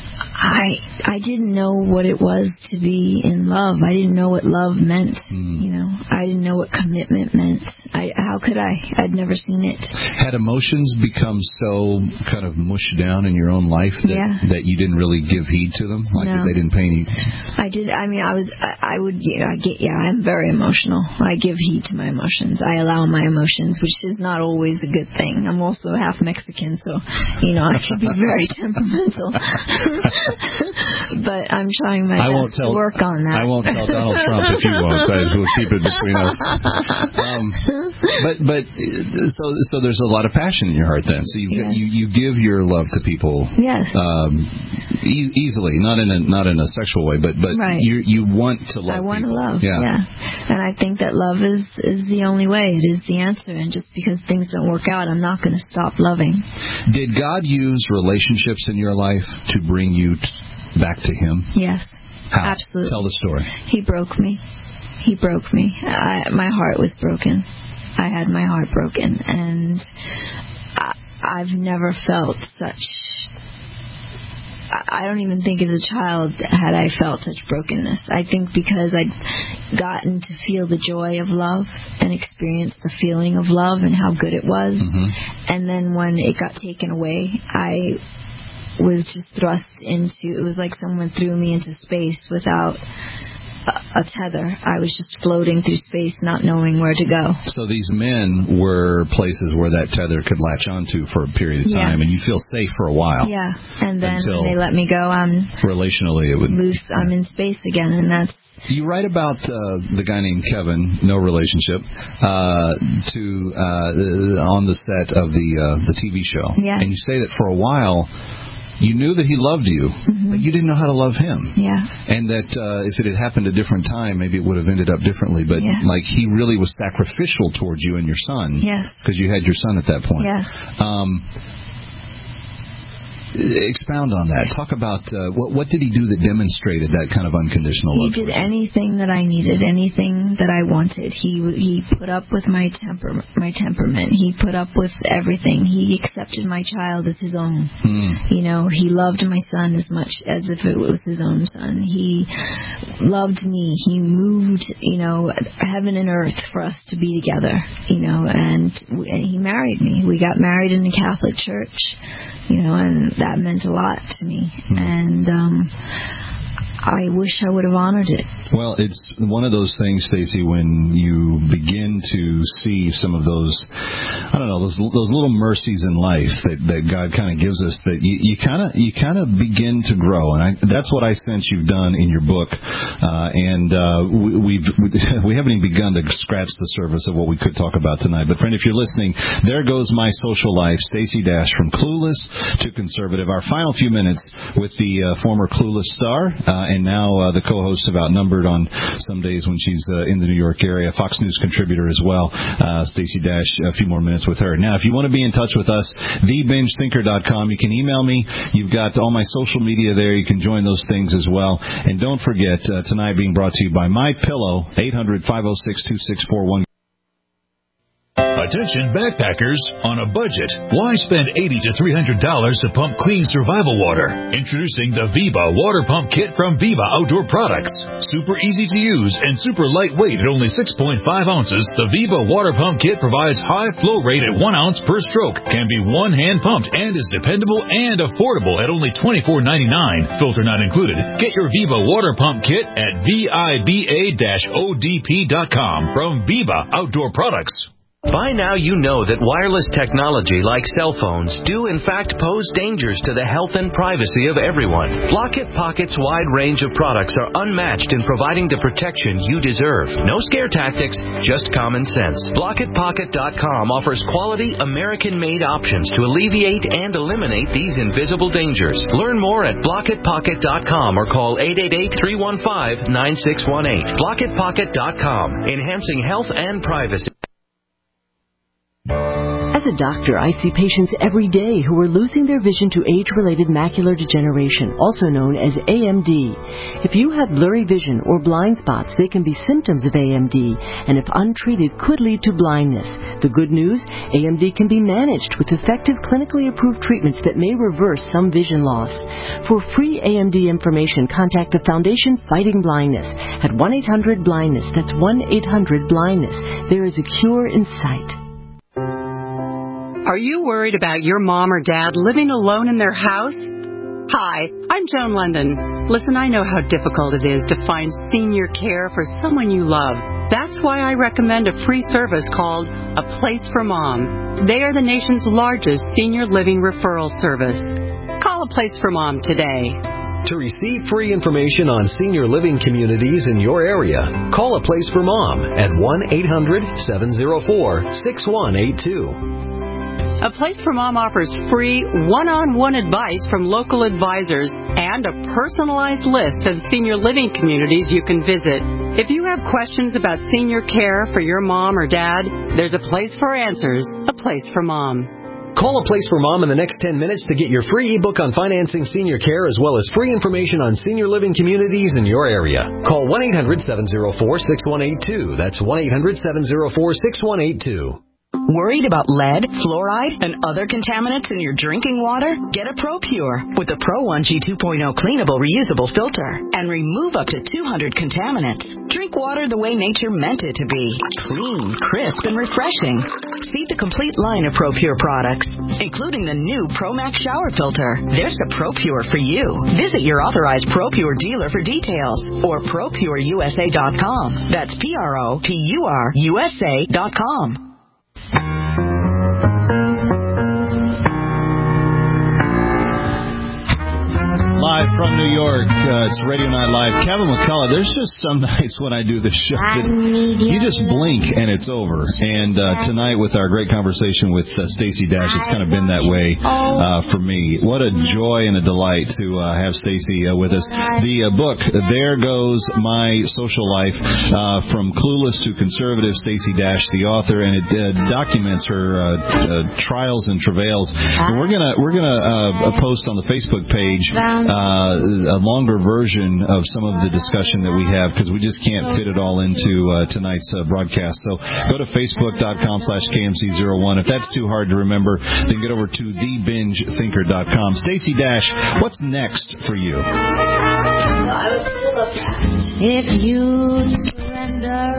I I didn't know what it was to be in love. I didn't know what love meant. Mm. You know, I didn't know what commitment meant. I how could I? I'd never seen it. Had emotions become so kind of mushed down in your own life that, yeah. that you didn't really give heed to them? Like no. they didn't pay any? I did. I mean, I was. I, I would. You know, I get. Yeah, I'm very emotional. I give heed to my emotions. I allow my emotions, which is not always a good thing. I'm also half Mexican, so you know I can be very temperamental. But I'm trying my I best won't tell, to work on that. I won't tell Donald Trump if you won't. So we'll keep it between us. Um, but but so so there's a lot of passion in your heart then. So you yes. you, you give your love to people. Yes. Um, e- easily, not in a not in a sexual way, but but right. you you want to love. I want people. to love. Yeah. yeah. And I think that love is is the only way. It is the answer. And just because things don't work out, I'm not going to stop loving. Did God use relationships in your life to bring you t- back to Him? Yes. How? Absolutely. Tell the story. He broke me. He broke me. I, my heart was broken. I had my heart broken, and I, I've never felt such I don't even think as a child had I felt such brokenness. I think because I'd gotten to feel the joy of love and experience the feeling of love and how good it was. Mm-hmm. And then when it got taken away, I was just thrust into, it was like someone threw me into space without a, a tether. I was just floating through space, not knowing where to go. So these men were places where that tether could latch onto for a period of time, yeah. and you feel safe for a while. Yeah, and then when they let me go, I'm relationally it would loose. I'm in space again, and that's. You write about uh, the guy named Kevin, no relationship, uh, to uh, on the set of the uh, the T V show, yeah. and you say that for a while. You knew that he loved you, mm-hmm. but you didn't know how to love him. Yeah. And that uh, if it had happened a different time, maybe it would have ended up differently. But, yeah. like, he really was sacrificial towards you and your son. Yes. Because you had your son at that point. Yes. Um, expound on that. Talk about uh, what what did he do that demonstrated that kind of unconditional love? He did anything that I needed, anything that I wanted. He he put up with my temper, my temperament. He put up with everything. He accepted my child as his own. Mm. You know, he loved my son as much as if it was his own son. He loved me. He moved, you know, heaven and earth for us to be together. You know, and, and he married me. We got married in the Catholic Church. You know, and that meant a lot to me. Mm. And um, I wish I would have honored it. Well, it's one of those things, Stacey, when you begin to see some of those, I don't know, those those little mercies in life that, that God kind of gives us, that you kind of you kind of begin to grow, and I, that's what I sense you've done in your book. Uh, and uh, we, we've we haven't even begun to scratch the surface of what we could talk about tonight. But friend, if you're listening, there goes my social life, Stacey Dash, from Clueless to Conservative. Our final few minutes with the uh, former Clueless star, uh, and now uh, the co-host of Outnumbered on some days when she's uh, in the New York area, Fox News contributor as well, uh, Stacey Dash. A few more minutes with her. Now, if you want to be in touch with us, the binge thinker dot com. You can email me. You've got all my social media there. You can join those things as well. And don't forget, uh, tonight being brought to you by My Pillow, eight hundred, five oh six, two six four one. Attention backpackers on a budget. Why spend eighty to three hundred dollars to pump clean survival water? Introducing the Viva Water Pump Kit from Viva Outdoor Products. Super easy to use and super lightweight at only six point five ounces, the Viva Water Pump Kit provides high flow rate at one ounce per stroke, can be one hand pumped, and is dependable and affordable at only twenty-four ninety-nine. Filter not included. Get your Viva Water Pump Kit at viba dash o d p dot com from Viva Outdoor Products. By now you know that wireless technology like cell phones do in fact pose dangers to the health and privacy of everyone. Block-It Pocket's wide range of products are unmatched in providing the protection you deserve. No scare tactics, just common sense. block it pocket dot com offers quality American-made options to alleviate and eliminate these invisible dangers. Learn more at block it pocket dot com or call eight eight eight, three one five, nine six one eight. block it pocket dot com, enhancing health and privacy. As a doctor, I see patients every day who are losing their vision to age-related macular degeneration, also known as A M D. If you have blurry vision or blind spots, they can be symptoms of A M D, and if untreated, could lead to blindness. The good news, A M D can be managed with effective clinically approved treatments that may reverse some vision loss. For free A M D information, contact the Foundation Fighting Blindness at one eight hundred blindness. That's one eight hundred blindness. There is a cure in sight. Are you worried about your mom or dad living alone in their house? Hi, I'm Joan London. Listen, I know how difficult it is to find senior care for someone you love. That's why I recommend a free service called A Place for Mom. They are the nation's largest senior living referral service. Call A Place for Mom today. To receive free information on senior living communities in your area, call A Place for Mom at one eight hundred, seven oh four, six one eight two. A Place for Mom offers free one-on-one advice from local advisors and a personalized list of senior living communities you can visit. If you have questions about senior care for your mom or dad, there's a place for answers, A Place for Mom. Call A Place for Mom in the next ten minutes to get your free ebook on financing senior care as well as free information on senior living communities in your area. Call one eight hundred, seven oh four, six one eight two. That's one eight hundred, seven oh four, six one eight two. Worried about lead, fluoride, and other contaminants in your drinking water? Get a ProPure with the Pro one G two point oh cleanable reusable filter and remove up to two hundred contaminants. Drink water the way nature meant it to be. Clean, crisp, and refreshing. See the complete line of ProPure products, including the new ProMax shower filter. There's a ProPure for you. Visit your authorized ProPure dealer for details or pro pure U S A dot com. That's P R O P U R U S A dot com. Live from New York, uh, it's Radio Night Live. Kevin McCullough, there's just some nights when I do the show that you just blink and it's over. And uh, tonight with our great conversation with uh, Stacey Dash, it's kind of been that way uh, for me. What a joy and a delight to uh, have Stacey uh, with us. The uh, book, There Goes My Social Life, uh, From Clueless to Conservative, Stacey Dash, the author, and it uh, documents her uh, uh, trials and travails. And we're gonna we're gonna uh, post on the Facebook page Uh, a longer version of some of the discussion that we have because we just can't fit it all into uh, tonight's uh, broadcast. So go to facebook.com slash KMC01. If that's too hard to remember, then get over to the binge thinker dot com. Stacey Dash, what's next for you? If you surrender,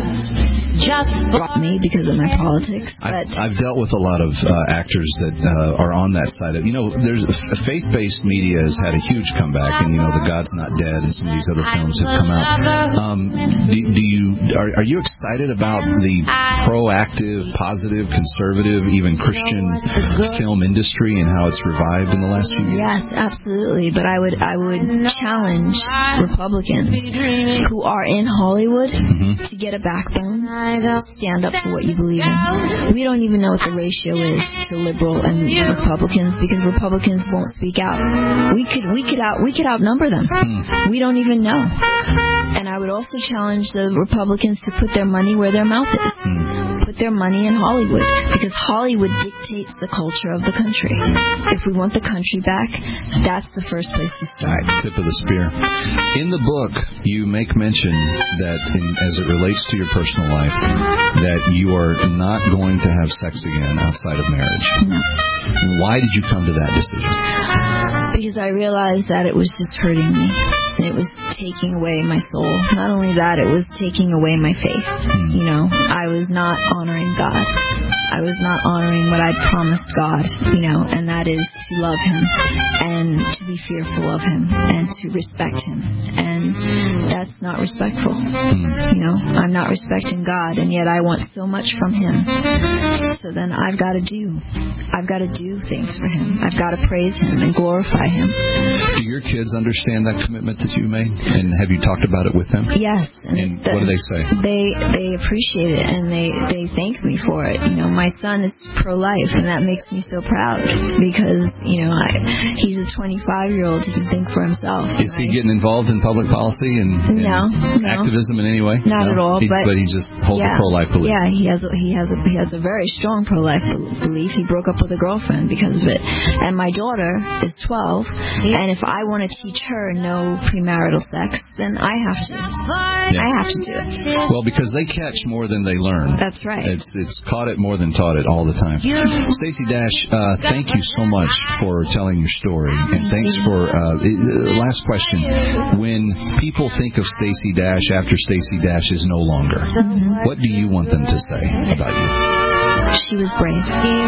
just brought me because of my politics. But I've, I've dealt with a lot of uh, actors that uh, are on that side of, you know, there's a, a faith-based media has had a huge comeback, and you know, The God's Not Dead and some of these other films have come out. Um, do, do you are, are you excited about the proactive, positive, conservative, even Christian film industry and how it's revived in the last few years? Yes, absolutely. But I would I would challenge Republicans who are in Hollywood mm-hmm. to get a backbone. Stand up for what you believe in. We don't even know what the ratio is to liberal and Republicans because Republicans won't speak out. We could we could out we could outnumber them. Mm. We don't even know. And I would also challenge the Republicans to put their money where their mouth is. Mm. Put their money in Hollywood because Hollywood dictates the culture of the country. If we want the country back, that's the first place to start. Tip of the spear. In the book, you make mention that in, as it relates to your personal life, that you are not going to have sex again outside of marriage. No. Why did you come to that decision? Because I realized that it was just hurting me. And it was taking away my soul. Not only that, it was taking away my faith. Mm. You know, I was not honoring God. I was not honoring what I'd promised God, you know, and that is to love Him and to be fearful of Him and to respect Him. And that's not respectful. Mm. You know, I'm not respecting God, and yet I want so much from Him. So then I've got to do. I've got to do things for Him. I've got to praise Him and glorify Him. Do your kids understand that commitment that you made? And have you talked about it with them? Yes. And, and the, what do they say? They they appreciate it, and they, they thank me for it. You know, my son is pro-life, and that makes me so proud because, you know, I, he's a twenty-five-year-old. He can think for himself. Is right? he getting involved in public policy and, and no, no. activism in any way? Not no? at all. He, but, but he just holds yeah, a pro-life belief. Yeah, he has a, he has a he has a very strong pro-life belief. He broke up with a girlfriend because of it. And my daughter is twelve, and if I want to teach her no premarital sex, then I have to. Yeah. I have to do it. Well, because they catch more than they learn. That's right. It's it's caught it more than taught it all the time. Stacey Dash, uh, thank you so much for telling your story, and thanks for uh, last question. When people think of Stacey Dash after Stacey Dash is no longer, mm-hmm. what do you want them to say about you? She was brave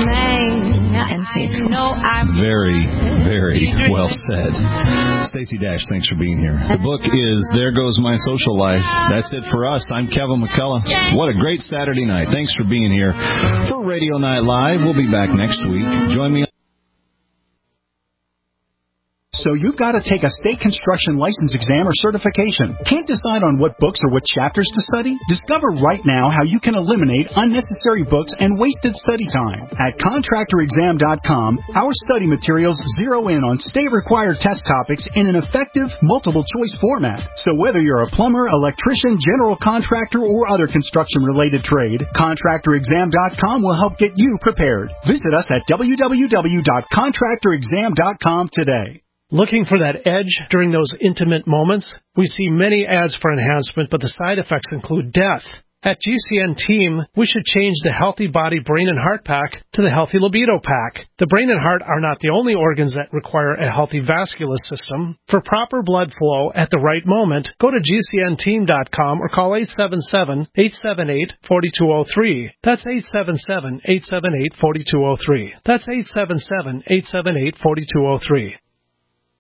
and faithful. Very, very well said. Stacey Dash, thanks for being here. The book is There Goes My Social Life. That's it for us. I'm Kevin McCullough. What a great Saturday night. Thanks for being here for Radio Night Live. We'll be back next week. Join me. So you've got to take a state construction license exam or certification. Can't decide on what books or what chapters to study? Discover right now how you can eliminate unnecessary books and wasted study time. At contractor exam dot com, our study materials zero in on state-required test topics in an effective, multiple-choice format. So whether you're a plumber, electrician, general contractor, or other construction-related trade, contractor exam dot com will help get you prepared. Visit us at w w w dot contractor exam dot com today. Looking for that edge during those intimate moments? We see many ads for enhancement, but the side effects include death. At G C N Team, we should change the Healthy Body, Brain, and Heart Pack to the Healthy Libido Pack. The brain and heart are not the only organs that require a healthy vascular system. For proper blood flow at the right moment, go to G C N team dot com or call eight seven seven, eight seven eight, four two zero three. That's eight seven seven, eight seven eight, four two zero three. That's eight seven seven, eight seven eight, four two zero three.